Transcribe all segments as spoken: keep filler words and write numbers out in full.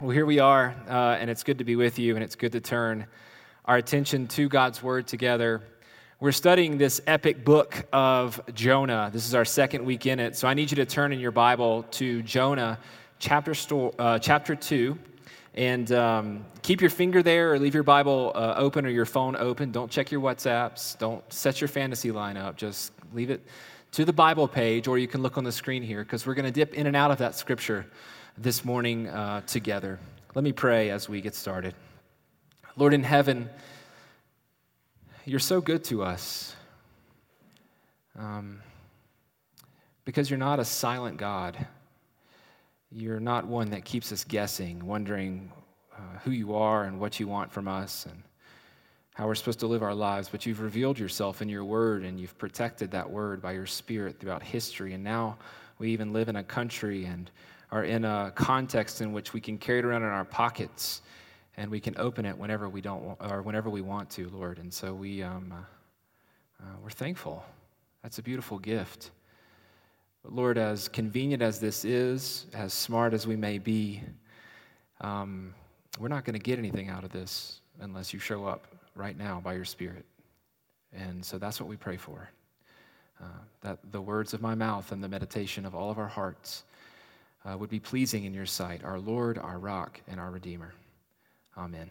Well, here we are, uh, and it's good to be with you, and it's good to turn our attention to God's Word together. We're studying this epic book of Jonah. This is our second week in it, so I need you to turn in your Bible to Jonah chapter sto- uh, chapter two, and um, keep your finger there or leave your Bible uh, open or your phone open. Don't check your WhatsApps. Don't set your fantasy line up. Just leave it to the Bible page, or you can look on the screen here, because we're going to dip in and out of that scripture this morning uh, together. Let me pray as we get started. Lord in heaven, you're so good to us um, because you're not a silent God. You're not one that keeps us guessing, wondering uh, who you are and what you want from us and how we're supposed to live our lives. But you've revealed yourself in your word, and you've protected that word by your Spirit throughout history. And now we even live in a country and are in a context in which we can carry it around in our pockets, and we can open it whenever we don't, or whenever we want to, Lord. And so we um, uh, we're thankful. That's a beautiful gift. But Lord, as convenient as this is, as smart as we may be, um, we're not going to get anything out of this unless you show up right now by your Spirit. And so that's what we pray for. Uh, that the words of my mouth and the meditation of all of our hearts Uh, would be pleasing in your sight, our Lord, our rock, and our Redeemer. Amen.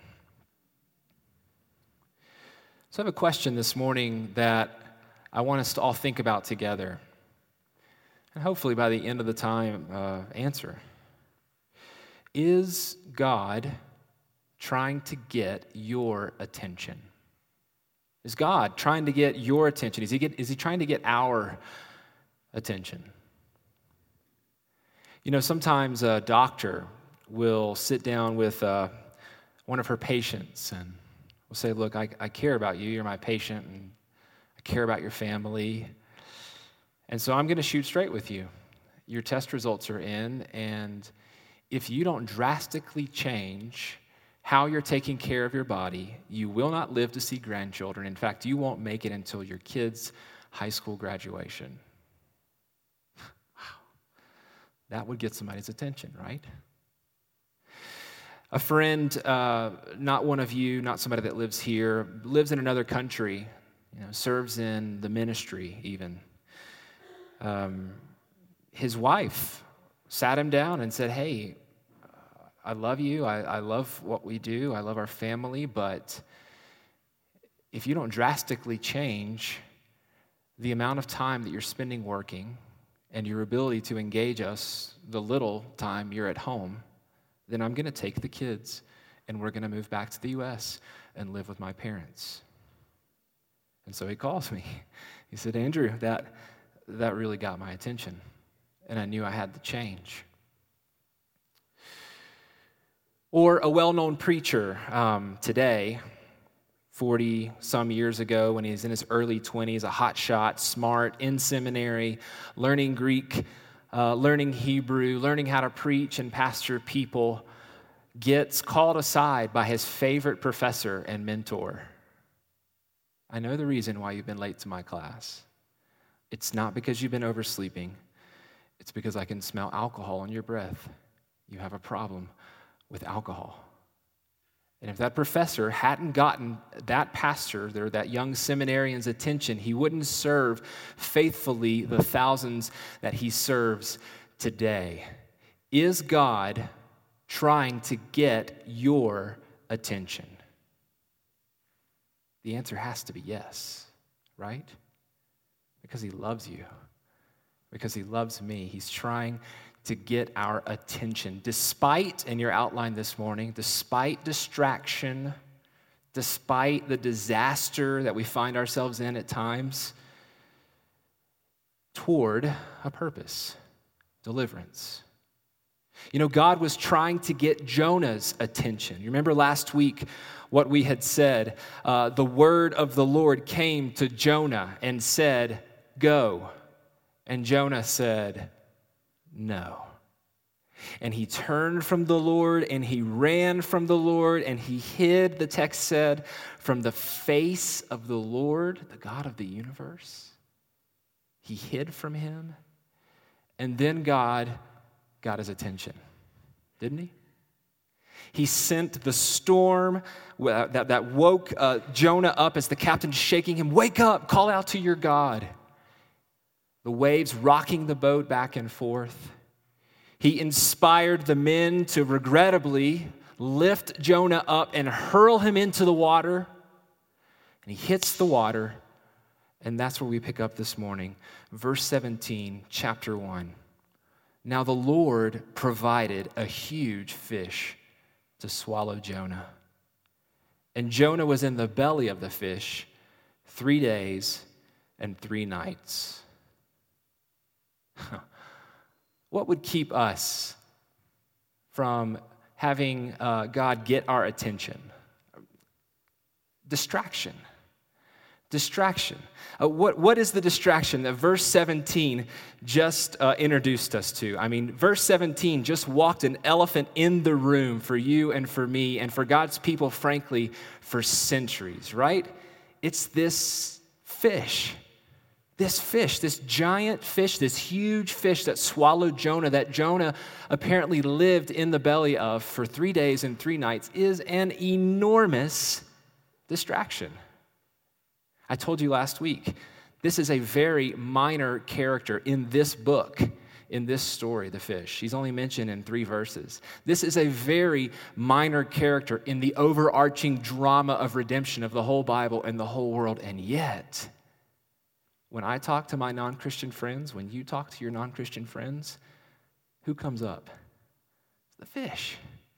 So I have a question this morning that I want us to all think about together, and hopefully by the end of the time, uh, answer. Is God trying to get your attention? Is God trying to get your attention? Is he, get, is he trying to get our attention? You know, sometimes a doctor will sit down with uh, one of her patients and will say, look, I, I care about you, you're my patient, and I care about your family, and so I'm going to shoot straight with you. Your test results are in, and if you don't drastically change how you're taking care of your body, you will not live to see grandchildren. In fact, you won't make it until your kid's high school graduation. That would get somebody's attention, right? A friend, uh, not one of you, not somebody that lives here, lives in another country, you know, serves in the ministry even. Um, his wife sat him down and said, hey, I love you, I, I love what we do, I love our family, but if you don't drastically change the amount of time that you're spending working and your ability to engage us the little time you're at home, then I'm going to take the kids and we're going to move back to the U S and live with my parents. And so he calls me. He said, Andrew, that, that really got my attention, and I knew I had to change. Or a well-known preacher um, today, forty-some years ago, when he's in his early twenties, a hotshot, smart, in seminary, learning Greek, uh, learning Hebrew, learning how to preach and pastor people, gets called aside by his favorite professor and mentor. I know the reason why you've been late to my class. It's not because you've been oversleeping. It's because I can smell alcohol in your breath. You have a problem with alcohol. And if that professor hadn't gotten that pastor, or that young seminarian's attention, he wouldn't serve faithfully the thousands that he serves today. Is God trying to get your attention? The answer has to be yes, right? Because he loves you. Because he loves me. He's trying to get our attention, despite, in your outline this morning, despite distraction, despite the disaster that we find ourselves in at times, toward a purpose, deliverance. You know, God was trying to get Jonah's attention. You remember last week what we had said? Uh, the word of the Lord came to Jonah and said, go. And Jonah said, no. And he turned from the Lord, and he ran from the Lord, and he hid, the text said, from the face of the Lord, the God of the universe. He hid from him, and then God got his attention, didn't he? He sent the storm that, that woke uh, Jonah up as the captain shaking him. Wake up, call out to your God. The waves rocking the boat back and forth. He inspired the men to regrettably lift Jonah up and hurl him into the water. And he hits the water, and that's where we pick up this morning. Verse seventeen, chapter one. Now the Lord provided a huge fish to swallow Jonah. And Jonah was in the belly of the fish three days and three nights. What would keep us from having uh, God get our attention? Distraction. Distraction. Uh, what, what is the distraction that verse seventeen just uh, introduced us to? I mean, verse seventeen just walked an elephant in the room for you and for me and for God's people, frankly, for centuries, right? It's this fish. This fish, this giant fish, this huge fish that swallowed Jonah, that Jonah apparently lived in the belly of for three days and three nights, is an enormous distraction. I told you last week, this is a very minor character in this book, in this story, the fish. He's only mentioned in three verses. This is a very minor character in the overarching drama of redemption of the whole Bible and the whole world, and yet, when I talk to my non-Christian friends, when you talk to your non-Christian friends, who comes up? The fish.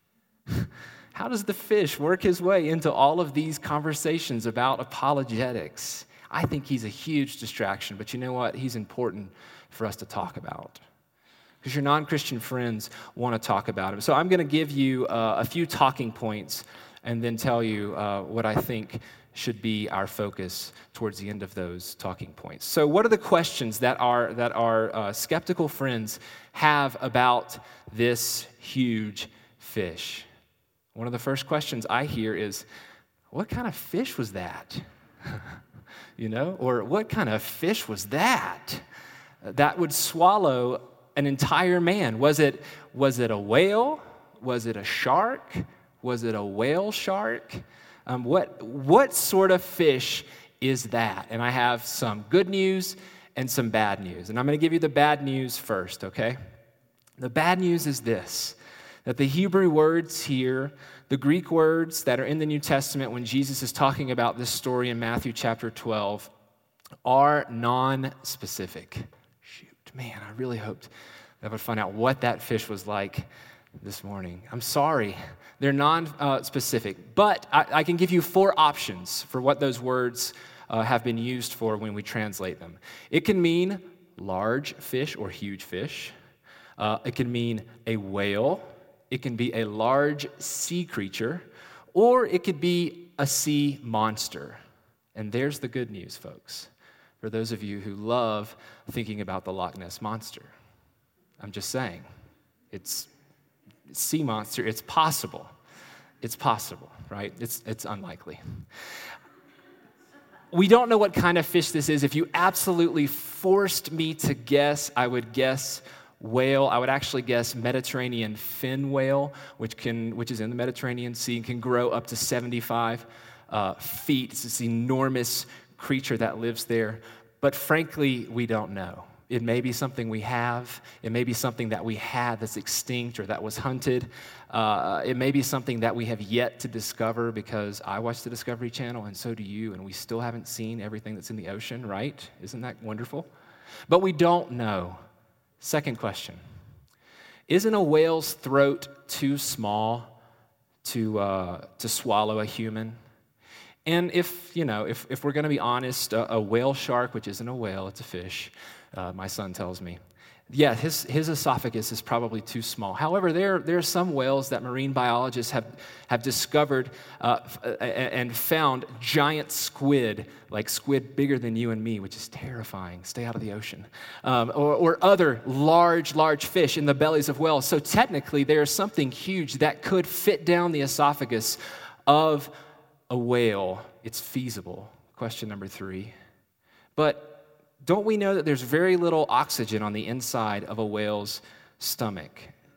How does the fish work his way into all of these conversations about apologetics? I think he's a huge distraction, but you know what? He's important for us to talk about because your non-Christian friends want to talk about him. So I'm going to give you uh, a few talking points and then tell you uh, what I think should be our focus towards the end of those talking points. So what are the questions that our, that our uh, skeptical friends have about this huge fish? One of the first questions I hear is, what kind of fish was that? You know, or what kind of fish was that that would swallow an entire man? Was it, was it a whale? Was it a shark? Was it a whale shark? Um, what, what sort of fish is that? And I have some good news and some bad news. And I'm going to give you the bad news first, okay? The bad news is this, that the Hebrew words here, the Greek words that are in the New Testament when Jesus is talking about this story in Matthew chapter twelve, are non-specific. Shoot, man, I really hoped that I would find out what that fish was like this morning. I'm sorry. They're non-specific, but I, I can give you four options for what those words uh, have been used for when we translate them. It can mean large fish or huge fish. Uh, it can mean a whale. It can be a large sea creature, or it could be a sea monster. And there's the good news, folks, for those of you who love thinking about the Loch Ness Monster. I'm just saying, it's sea monster, it's possible. It's possible, right? It's it's unlikely. We don't know what kind of fish this is. If you absolutely forced me to guess, I would guess whale. I would actually guess Mediterranean fin whale, which can which is in the Mediterranean Sea and can grow up to seventy-five uh, feet. It's this enormous creature that lives there. But frankly, we don't know. It may be something we have. It may be something that we had that's extinct or that was hunted. Uh, it may be something that we have yet to discover because I watch the Discovery Channel and so do you, and we still haven't seen everything that's in the ocean, right? Isn't that wonderful? But we don't know. Second question. Isn't a whale's throat too small to, uh, to swallow a human? And if, you know, if, if we're going to be honest, a, a whale shark, which isn't a whale, it's a fish, Uh, my son tells me. Yeah, his, his esophagus is probably too small. However, there, there are some whales that marine biologists have, have discovered uh, and found giant squid, like squid bigger than you and me, which is terrifying. Stay out of the ocean. Um, or, or other large, large fish in the bellies of whales. So technically, there is something huge that could fit down the esophagus of a whale. It's feasible. Question number three. But don't we know that there's very little oxygen on the inside of a whale's stomach?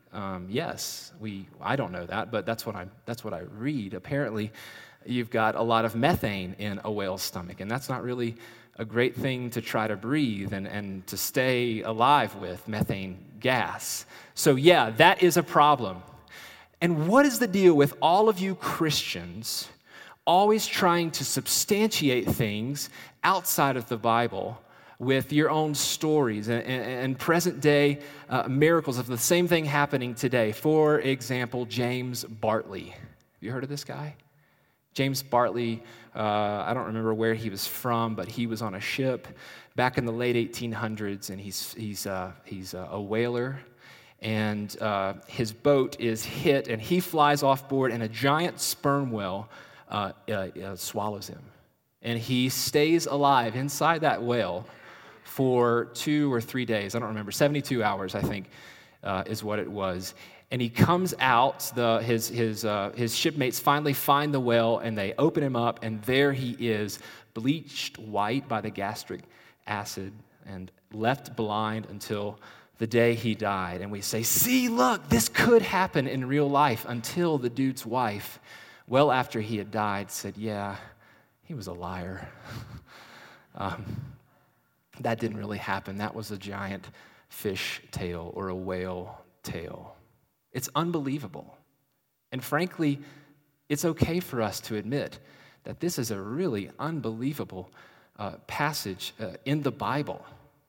Um, yes, we. I don't know that, but that's what I that's what I read. Apparently, you've got a lot of methane in a whale's stomach, and that's not really a great thing to try to breathe and, and to stay alive with, methane gas. So yeah, that is a problem. And what is the deal with all of you Christians always trying to substantiate things outside of the Bible with your own stories and, and, and present-day uh, miracles of the same thing happening today? For example, James Bartley. Have you heard of this guy? James Bartley, uh, I don't remember where he was from, but he was on a ship back in the late eighteen hundreds, and he's, he's, uh, he's a whaler. And uh, his boat is hit, and he flies off board, and a giant sperm whale uh, uh, uh, swallows him. And he stays alive inside that whale for two or three days. I don't remember, seventy-two hours, I think, uh, is what it was. And he comes out, the, his, his, uh, his shipmates finally find the whale, and they open him up, and there he is, bleached white by the gastric acid, and left blind until the day he died. And we say, see, look, this could happen in real life, until the dude's wife, well after he had died, said, yeah, he was a liar. um, that didn't really happen. That was a giant fish tail or a whale tail. It's unbelievable. And frankly, it's okay for us to admit that this is a really unbelievable uh, passage uh, in the Bible.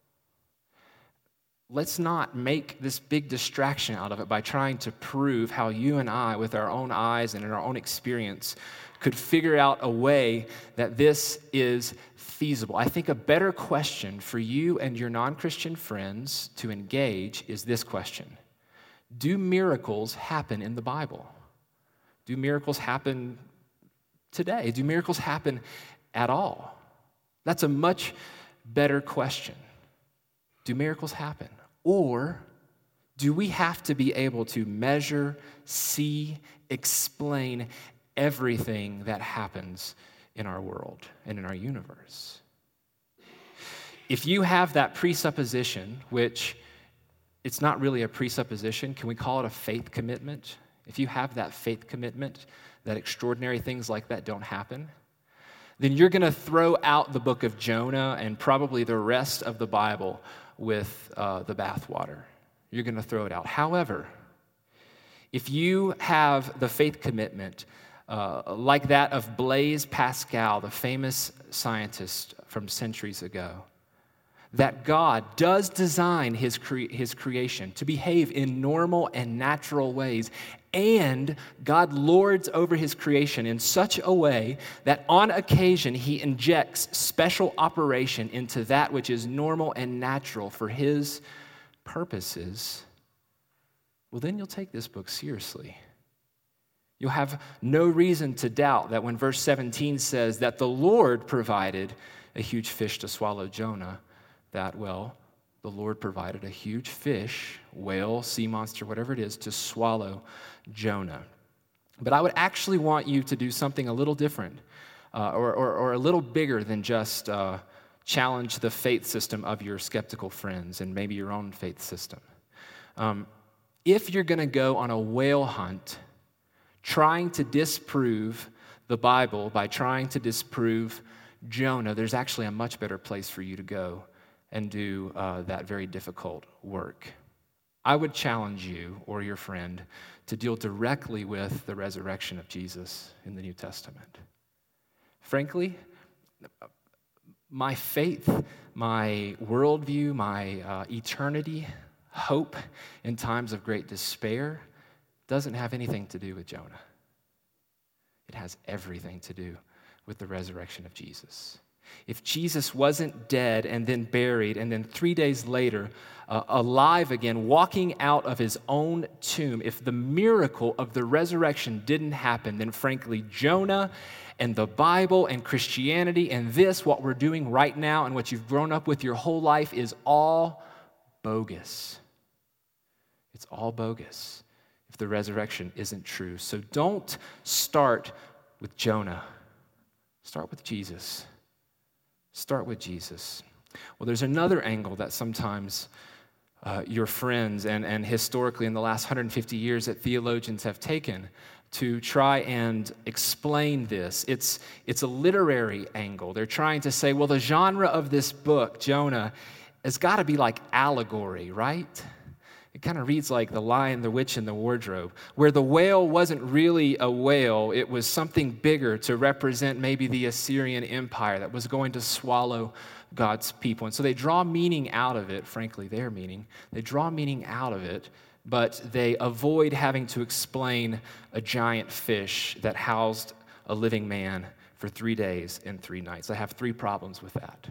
Let's not make this big distraction out of it by trying to prove how you and I, with our own eyes and in our own experience, could figure out a way that this is feasible. I think a better question for you and your non-Christian friends to engage is this question. Do miracles happen in the Bible? Do miracles happen today? Do miracles happen at all? That's a much better question. Do miracles happen? Or do we have to be able to measure, see, explain everything that happens in our world and in our universe? If you have that presupposition, which it's not really a presupposition, can we call it a faith commitment? If you have that faith commitment that extraordinary things like that don't happen, then you're going to throw out the book of Jonah and probably the rest of the Bible with uh, the bathwater. You're going to throw it out. However, if you have the faith commitment uh, like that of Blaise Pascal, the famous scientist from centuries ago, that God does design his, cre- his creation to behave in normal and natural ways, and God lords over his creation in such a way that on occasion he injects special operation into that which is normal and natural for his purposes, well, then you'll take this book seriously. You'll have no reason to doubt that when verse seventeen says that the Lord provided a huge fish to swallow Jonah, that, well, the Lord provided a huge fish, whale, sea monster, whatever it is, to swallow Jonah. But I would actually want you to do something a little different uh, or, or, or a little bigger than just uh, challenge the faith system of your skeptical friends and maybe your own faith system. Um, if you're going to go on a whale hunt trying to disprove the Bible by trying to disprove Jonah, there's actually a much better place for you to go and do uh, that very difficult work. I would challenge you or your friend to deal directly with the resurrection of Jesus in the New Testament. Frankly, my faith, my worldview, my uh, eternity, hope in times of great despair doesn't have anything to do with Jonah. It has everything to do with the resurrection of Jesus. If Jesus wasn't dead and then buried and then three days later uh, alive again, walking out of his own tomb, if the miracle of the resurrection didn't happen, then frankly, Jonah and the Bible and Christianity and this, what we're doing right now and what you've grown up with your whole life is all bogus. It's all bogus if the resurrection isn't true. So don't start with Jonah. Start with Jesus. Start with Jesus. Well, there's another angle that sometimes uh, your friends and, and historically in the last one hundred fifty years that theologians have taken to try and explain this. It's, it's a literary angle. They're trying to say, well, the genre of this book, Jonah, has got to be like allegory, right? It kind of reads like The Lion, the Witch, and the Wardrobe, where the whale wasn't really a whale. It was something bigger to represent maybe the Assyrian Empire that was going to swallow God's people. And so they draw meaning out of it, frankly, their meaning. They draw meaning out of it, but they avoid having to explain a giant fish that housed a living man for three days and three nights. I have three problems with that.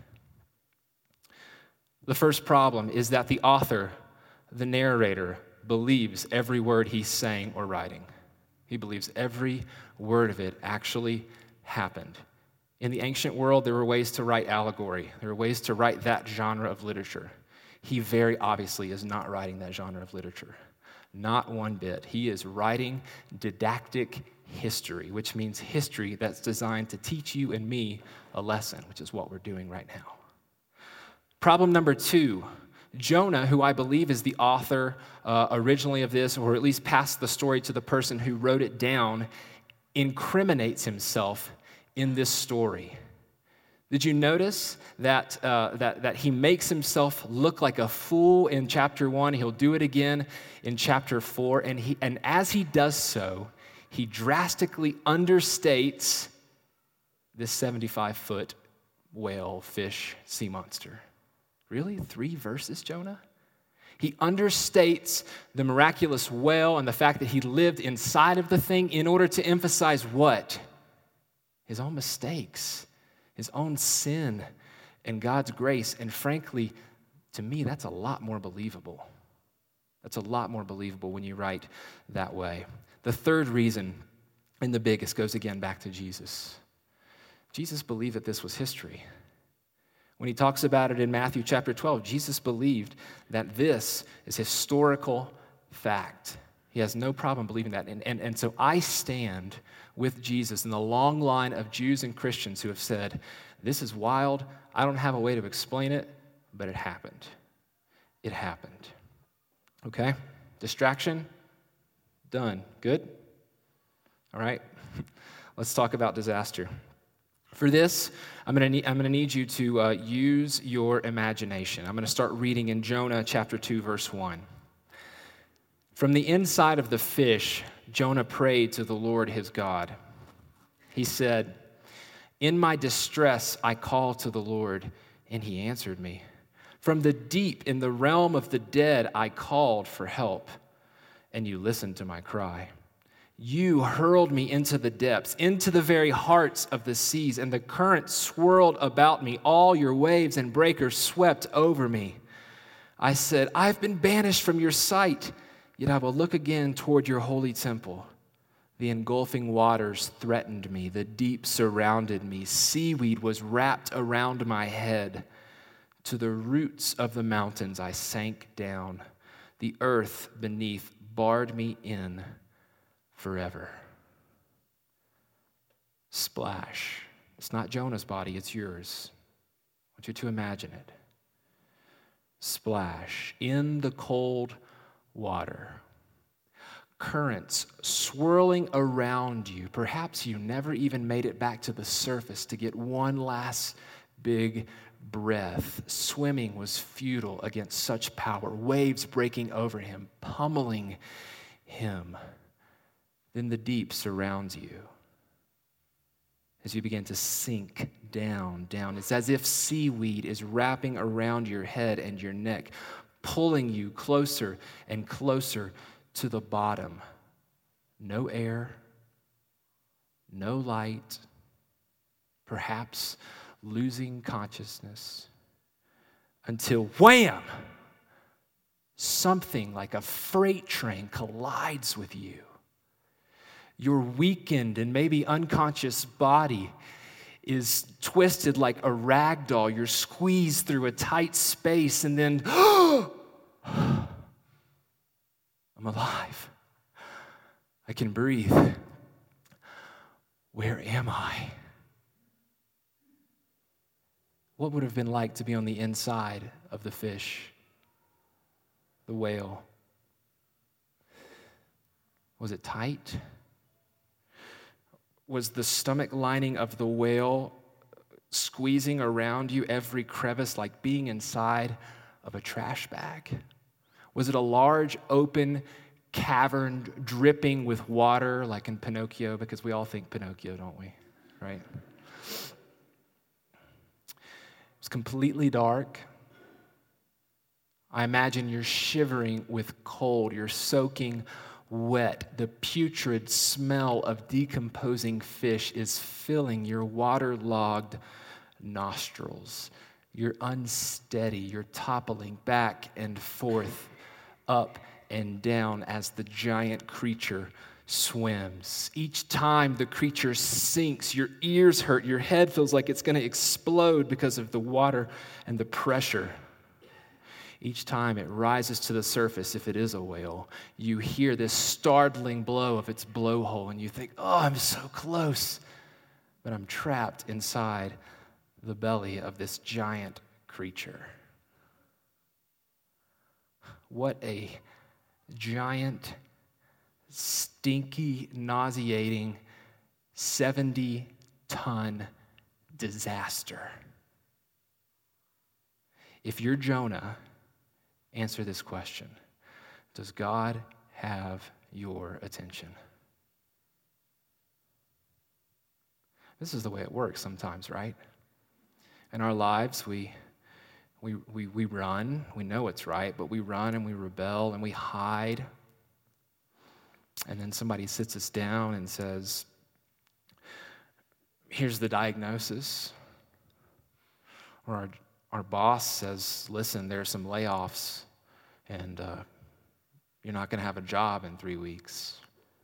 The first problem is that the author, the narrator, believes every word he's saying or writing. He believes every word of it actually happened. In the ancient world, there were ways to write allegory. There were ways to write that genre of literature. He very obviously is not writing that genre of literature. Not one bit. He is writing didactic history, which means history that's designed to teach you and me a lesson, which is what we're doing right now. Problem number two, Jonah, who I believe is the author uh, originally of this, or at least passed the story to the person who wrote it down, incriminates himself in this story. Did you notice that, uh, that, that he makes himself look like a fool in chapter one? He'll do it again in chapter four. And, he, and as he does so, he drastically understates this seventy-five foot whale, fish, sea monster. Really? Three verses, Jonah? He understates the miraculous whale and the fact that he lived inside of the thing in order to emphasize what? His own mistakes, his own sin, and God's grace. And frankly, to me, that's a lot more believable. That's a lot more believable when you write that way. The third reason, and the biggest, goes again back to Jesus. Jesus believed that this was history. When he talks about it in Matthew chapter twelve, Jesus believed that this is historical fact. He has no problem believing that. And, and, and so I stand with Jesus in the long line of Jews and Christians who have said, this is wild. I don't have a way to explain it, but it happened. It happened. Okay? Distraction? Done. Good? All right. Let's talk about disaster. For this, I'm going to need, I'm going to need you to uh, use your imagination. I'm going to start reading in Jonah chapter two, verse one. From the inside of the fish, Jonah prayed to the Lord his God. He said, in my distress, I called to the Lord, and he answered me. From the deep, in the realm of the dead, I called for help, and you listened to my cry. You hurled me into the depths, into the very hearts of the seas, and the current swirled about me. All your waves and breakers swept over me. I said, I've been banished from your sight, yet I will look again toward your holy temple. The engulfing waters threatened me. The deep surrounded me. Seaweed was wrapped around my head. To the roots of the mountains I sank down. The earth beneath barred me in forever. Splash. It's not Jonah's body, it's yours. I want you to imagine it. Splash in the cold water. Currents swirling around you. Perhaps you never even made it back to the surface to get one last big breath. Swimming was futile against such power. Waves breaking over him, pummeling him. Then the deep surrounds you as you begin to sink down, down. It's as if seaweed is wrapping around your head and your neck, pulling you closer and closer to the bottom. No air, no light, perhaps losing consciousness, until wham! Something like a freight train collides with you. Your weakened and maybe unconscious body is twisted like a rag doll. You're squeezed through a tight space, and then, I'm alive. I can breathe. Where am I? What would it have been like to be on the inside of the fish? the whale? Was it tight? Was the stomach lining of the whale squeezing around you every crevice like being inside of a trash bag? Was it a large, open cavern dripping with water like in Pinocchio? Because we all think Pinocchio, don't we? Right? It was completely dark. I imagine you're shivering with cold. You're soaking wet. The putrid smell of decomposing fish is filling your waterlogged nostrils. You're unsteady. You're toppling back and forth, up and down as the giant creature swims. Each time the creature sinks, your ears hurt. Your head feels like it's going to explode because of the water and the pressure. Each time it rises to the surface, if it is a whale, you hear this startling blow of its blowhole, and you think, oh, I'm so close. But I'm trapped inside the belly of this giant creature. What a giant, stinky, nauseating, seventy-ton disaster. If you're Jonah, answer this question. Does God have your attention? This is the way it works sometimes, right? In our lives, we, we, we, we run. We know it's right, but we run and we rebel and we hide. And then somebody sits us down and says, here's the diagnosis. Or our, our boss says, listen, there's some layoffs. And uh, you're not going to have a job in three weeks.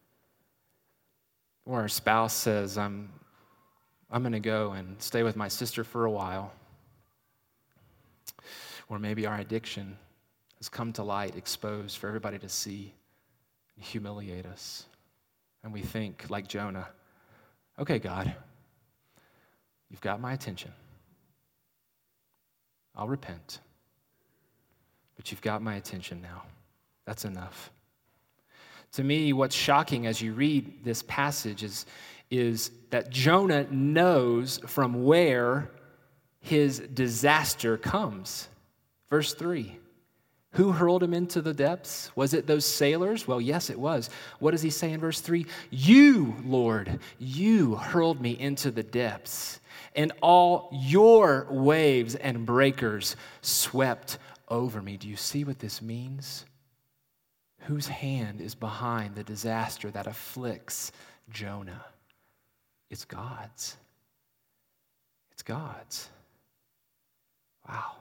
Or our spouse says, I'm, I'm going to go and stay with my sister for a while. Or maybe our addiction has come to light, exposed for everybody to see and humiliate us. And we think, like Jonah, okay, God, you've got my attention. I'll repent. But you've got my attention now. That's enough. To me, what's shocking as you read this passage is, is that Jonah knows from where his disaster comes. Verse three, who hurled him into the depths? Was it those sailors? Well, yes, it was. What does he say in verse three? You, Lord, you hurled me into the depths, and all your waves and breakers swept over me. Do you see what this means? Whose hand is behind the disaster that afflicts Jonah? It's God's. It's God's. Wow.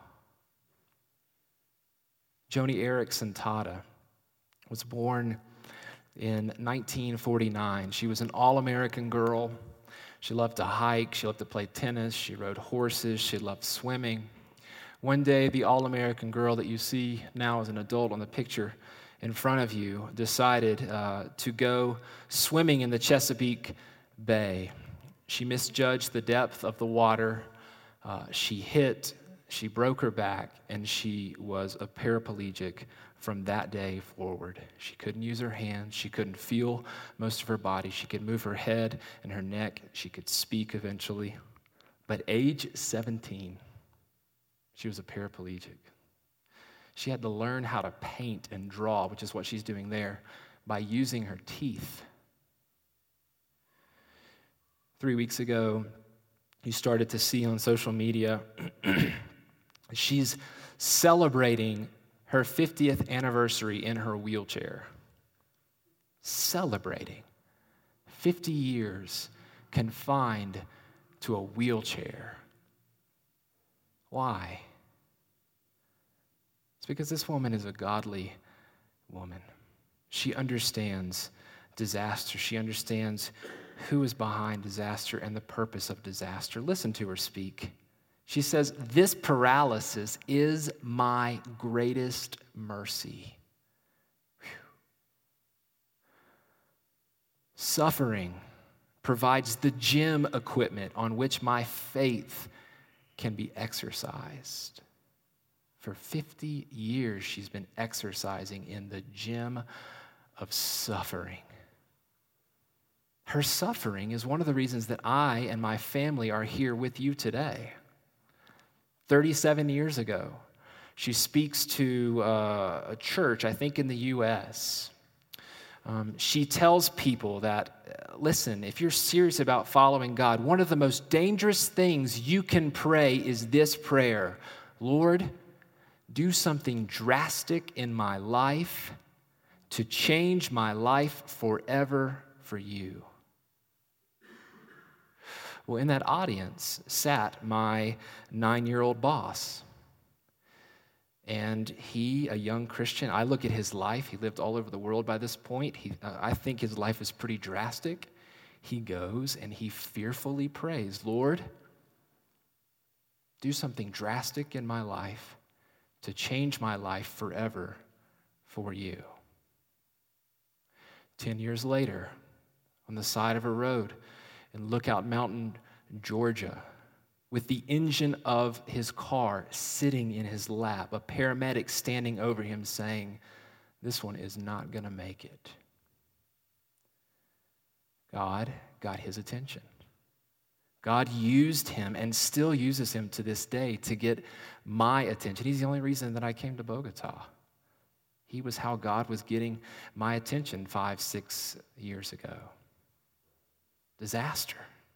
Joni Eareckson Tada was born in nineteen forty-nine. She was an all-American girl. She loved to hike. She loved to play tennis. She rode horses. She loved swimming. One day, the all-American girl that you see now as an adult on the picture in front of you decided uh, to go swimming in the Chesapeake Bay. She misjudged the depth of the water. Uh, she hit, she broke her back, and she was a paraplegic from that day forward. She couldn't use her hands. She couldn't feel most of her body. She could move her head and her neck. She could speak eventually. But age seventeen, she was a paraplegic. She had to learn how to paint and draw, which is what she's doing there, by using her teeth. Three weeks ago, you started to see on social media, she's celebrating her fiftieth anniversary in her wheelchair. Celebrating fifty years confined to a wheelchair. Why? It's because this woman is a godly woman. She understands disaster. She understands who is behind disaster and the purpose of disaster. Listen to her speak. She says, this paralysis is my greatest mercy. Whew. Suffering provides the gym equipment on which my faith can be exercised. For fifty years, she's been exercising in the gym of suffering. Her suffering is one of the reasons that I and my family are here with you today. thirty-seven years ago, she speaks to uh, a church, I think in the U S Um, she tells people that, uh, listen, if you're serious about following God, one of the most dangerous things you can pray is this prayer: Lord, do something drastic in my life to change my life forever for you. Well, in that audience sat my nine-year-old boss. And he, a young Christian, I look at his life. He lived all over the world by this point. He, uh, I think his life is pretty drastic. He goes and he fearfully prays, Lord, do something drastic in my life to change my life forever for you. Ten years later, on the side of a road in Lookout Mountain, Georgia, with the engine of his car sitting in his lap, a paramedic standing over him saying, this one is not going to make it. God got his attention. God used him and still uses him to this day to get my attention. He's the only reason that I came to Bogota. He was how God was getting my attention five, six years ago. Disaster.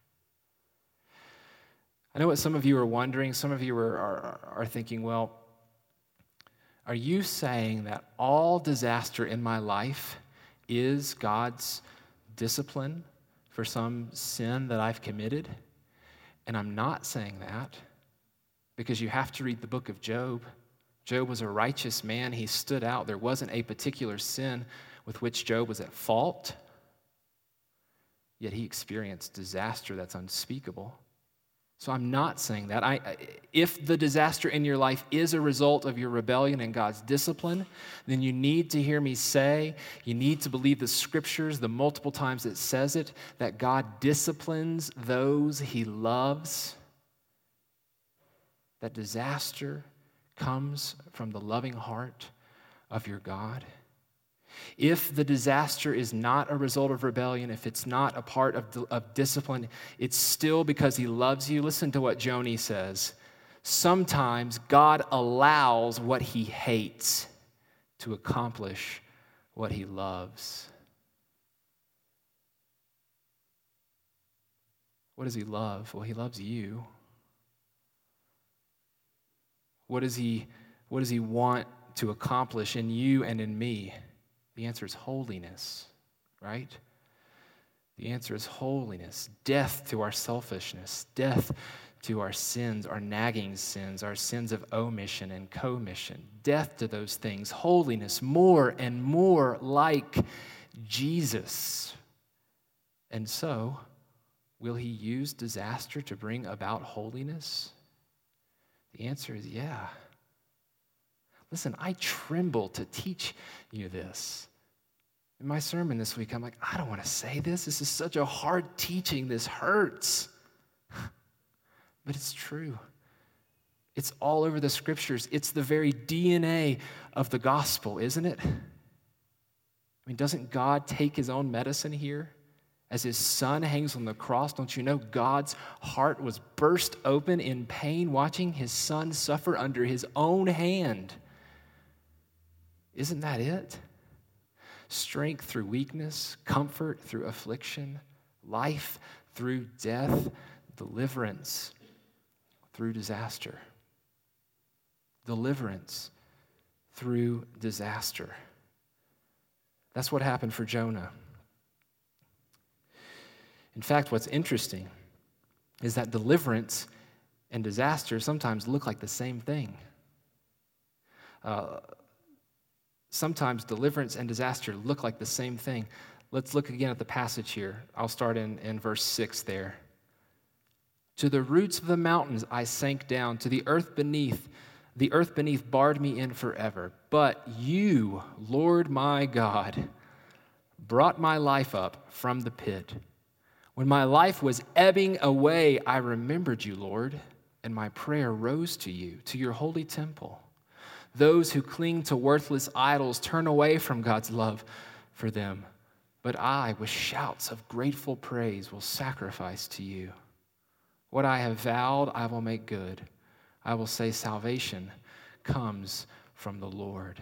I know what some of you are wondering. Some of you are, are, are thinking, well, are you saying that all disaster in my life is God's discipline for some sin that I've committed? And I'm not saying that, because you have to read the book of Job. Job was a righteous man. He stood out. There wasn't a particular sin with which Job was at fault, yet he experienced disaster that's unspeakable. So I'm not saying that. I, if the disaster in your life is a result of your rebellion and God's discipline, then you need to hear me say, you need to believe the scriptures, the multiple times it says it, that God disciplines those he loves. That disaster comes from the loving heart of your God. If the disaster is not a result of rebellion, if it's not a part of, of discipline, it's still because he loves you. Listen to what Joni says. Sometimes God allows what he hates to accomplish what he loves. What does he love? Well, he loves you. What does he, what does he want to accomplish in you and in me? The answer is holiness, right? The answer is holiness. Death to our selfishness. Death to our sins, our nagging sins, our sins of omission and commission. Death to those things. Holiness, more and more like Jesus. And so, will he use disaster to bring about holiness? The answer is yeah. Listen, I tremble to teach you this. In my sermon this week, I'm like, I don't want to say this. This is such a hard teaching. This hurts. But it's true. It's all over the scriptures. It's the very D N A of the gospel, isn't it? I mean, doesn't God take his own medicine here? As his son hangs on the cross, don't you know God's heart was burst open in pain watching his son suffer under his own hand? Isn't that it? Strength through weakness, comfort through affliction, life through death, deliverance through disaster. Deliverance through disaster. That's what happened for Jonah. In fact, what's interesting is that deliverance and disaster sometimes look like the same thing. Uh, sometimes deliverance and disaster look like the same thing. Let's look again at the passage here. I'll start in, in verse six there. To the roots of the mountains I sank down, to the earth beneath. The earth beneath barred me in forever. But you, Lord my God, brought my life up from the pit. When my life was ebbing away, I remembered you, Lord, and my prayer rose to you, to your holy temple. Those who cling to worthless idols turn away from God's love for them. But I, with shouts of grateful praise, will sacrifice to you. What I have vowed, I will make good. I will say salvation comes from the Lord.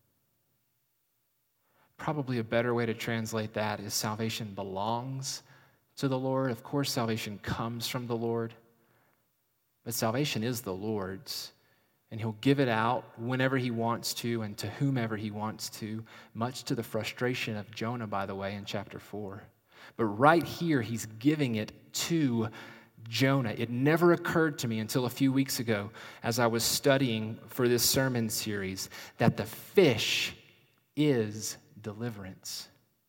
Probably a better way to translate that is salvation belongs to the Lord. Of course, salvation comes from the Lord, but salvation is the Lord's, and he'll give it out whenever he wants to and to whomever he wants to, much to the frustration of Jonah, by the way, in chapter four. But right here, he's giving it to Jonah. It never occurred to me until a few weeks ago as I was studying for this sermon series that the fish is deliverance.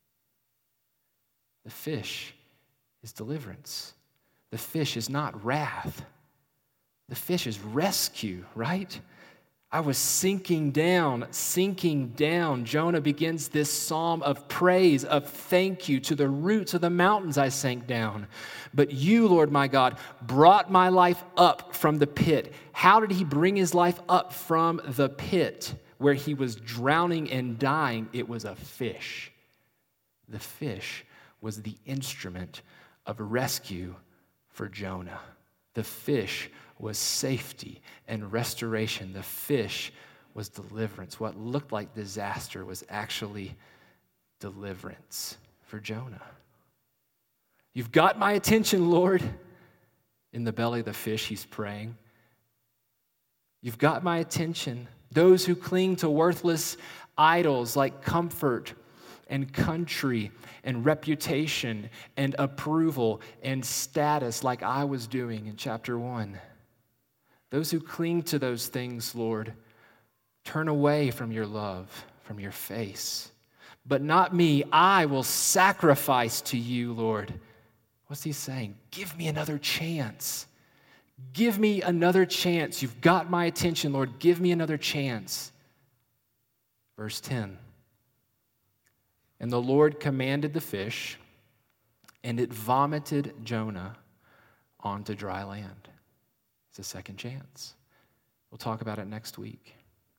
The fish is deliverance. The fish is not wrath. The fish is rescue, right? I was sinking down, sinking down. Jonah begins this psalm of praise, of thank you. To the roots of the mountains I sank down. But you, Lord my God, brought my life up from the pit. How did he bring his life up from the pit where he was drowning and dying? It was a fish. The fish was the instrument of rescue for Jonah. The fish was safety and restoration. The fish was deliverance. What looked like disaster was actually deliverance for Jonah. You've got my attention, Lord. In the belly of the fish, he's praying. You've got my attention. Those who cling to worthless idols like comfort and country and reputation and approval and status like I was doing in chapter one. Those who cling to those things, Lord, turn away from your love, from your face. But not me. I will sacrifice to you, Lord. What's he saying? Give me another chance. Give me another chance. You've got my attention, Lord. Give me another chance. Verse ten. And the Lord commanded the fish, and it vomited Jonah onto dry land. It's a second chance. We'll talk about it next week.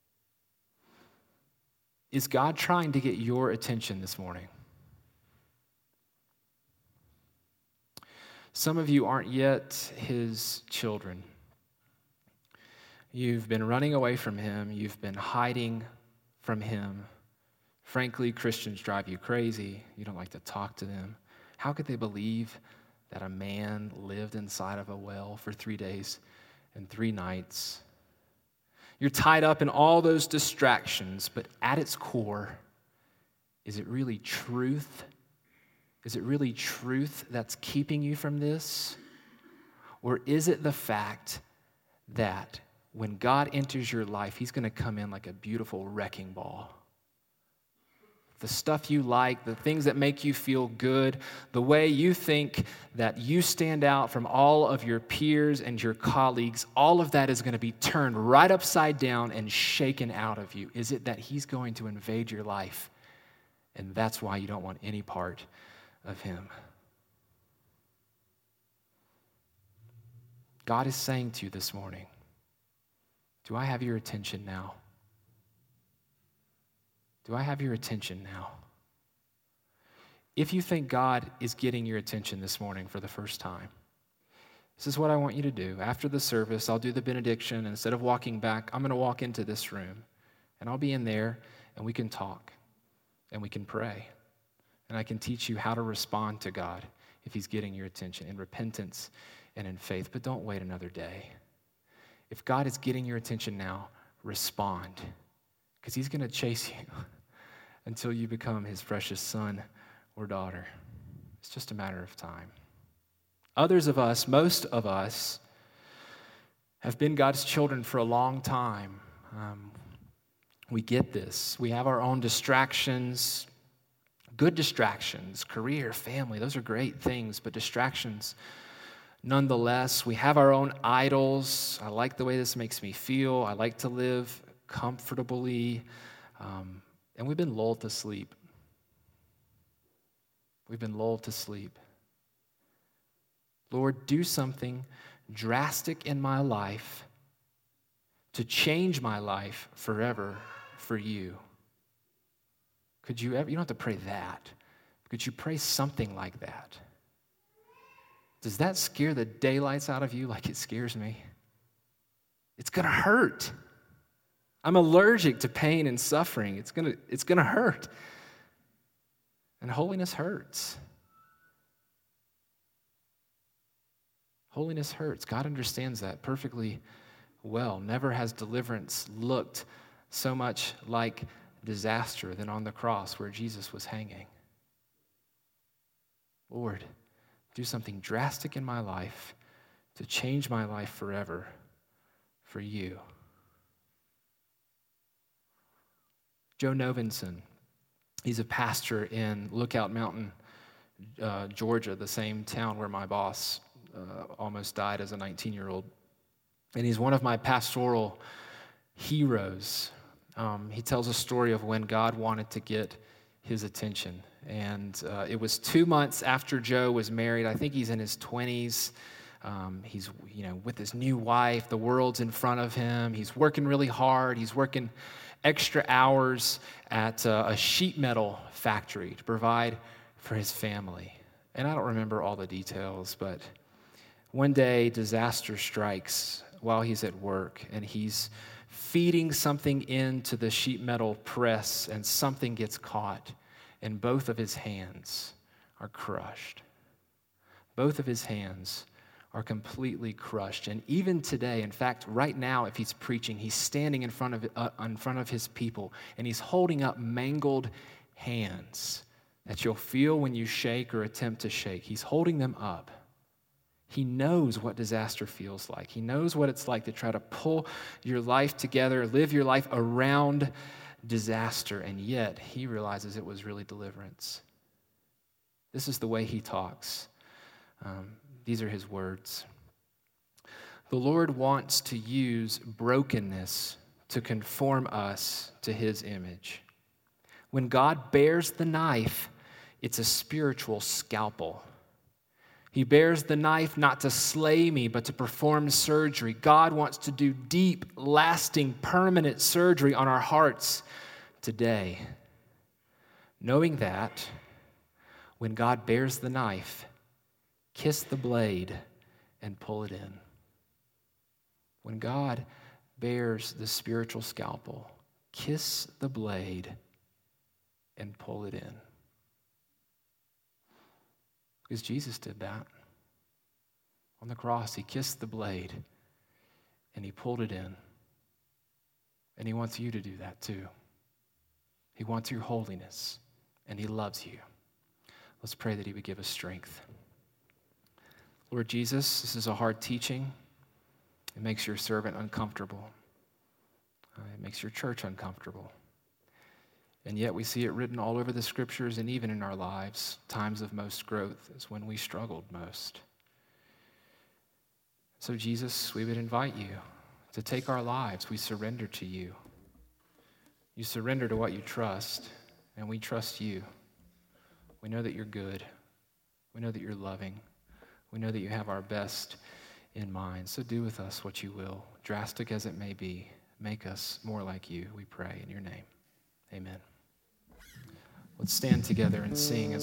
Is God trying to get your attention this morning? Some of you aren't yet his children. You've been running away from him. You've been hiding from him. Frankly, Christians drive you crazy. You don't like to talk to them. How could they believe that a man lived inside of a well for three days and three nights? You're tied up in all those distractions, but at its core, is it really truth? Is it really truth that's keeping you from this? Or is it the fact that when God enters your life, he's going to come in like a beautiful wrecking ball? The stuff you like, the things that make you feel good, the way you think that you stand out from all of your peers and your colleagues, all of that is going to be turned right upside down and shaken out of you. Is it that he's going to invade your life, and that's why you don't want any part of him? God is saying to you this morning, do I have your attention now? Do I have your attention now? If you think God is getting your attention this morning for the first time, this is what I want you to do. After the service, I'll do the benediction. And instead of walking back, I'm going to walk into this room. And I'll be in there, and we can talk, and we can pray. And I can teach you how to respond to God if he's getting your attention in repentance and in faith. But don't wait another day. If God is getting your attention now, respond. Because he's going to chase you until you become his precious son or daughter. It's just a matter of time. Others of us, most of us, have been God's children for a long time. Um, we get this. We have our own distractions, good distractions, career, family. Those are great things, but distractions nonetheless. We have our own idols. I like the way this makes me feel. I like to live comfortably, um, and we've been lulled to sleep. We've been lulled to sleep. Lord, do something drastic in my life to change my life forever for you. Could you ever, you don't have to pray that. Could you pray something like that? Does that scare the daylights out of you like it scares me? It's going to hurt. I'm allergic to pain and suffering. It's going to, it's going to hurt. And holiness hurts. Holiness hurts. God understands that perfectly well. Never has deliverance looked so much like disaster than on the cross where Jesus was hanging. Lord, do something drastic in my life to change my life forever for you. Joe Novenson, he's a pastor in Lookout Mountain, uh, Georgia, the same town where my boss uh, almost died as a nineteen-year-old. And he's one of my pastoral heroes. Um, he tells a story of when God wanted to get his attention. And uh, it was two months after Joe was married. I think he's in his twenties. Um, he's, you know, with his new wife. The world's in front of him. He's working really hard. He's working extra hours at uh, a sheet metal factory to provide for his family. And I don't remember all the details, but one day disaster strikes while he's at work, and he's feeding something into the sheet metal press, and something gets caught, and both of his hands are crushed. Both of his hands are completely crushed. And even today, in fact, right now, if he's preaching, he's standing in front of uh, in front of his people, and he's holding up mangled hands that you'll feel when you shake or attempt to shake. He's holding them up. He knows what disaster feels like. He knows what it's like to try to pull your life together, live your life around disaster, and yet he realizes it was really deliverance. This is the way he talks. Um, these are his words. The Lord wants to use brokenness to conform us to his image. When God bears the knife, it's a spiritual scalpel. He bears the knife not to slay me, but to perform surgery. God wants to do deep, lasting, permanent surgery on our hearts today. Knowing that, when God bears the knife, kiss the blade and pull it in. When God bears the spiritual scalpel, kiss the blade and pull it in. Because Jesus did that. On the cross, he kissed the blade and he pulled it in. And he wants you to do that too. He wants your holiness and he loves you. Let's pray that he would give us strength. Lord Jesus, this is a hard teaching. It makes your servant uncomfortable. Uh, it makes your church uncomfortable. And yet we see it written all over the scriptures, and even in our lives, times of most growth is when we struggled most. So Jesus, we would invite you to take our lives. We surrender to you. You surrender to what you trust, and we trust you. We know that you're good. We know that you're loving. We know that you have our best in mind. So do with us what you will, drastic as it may be. Make us more like you, we pray in your name. Amen. Let's stand together and sing as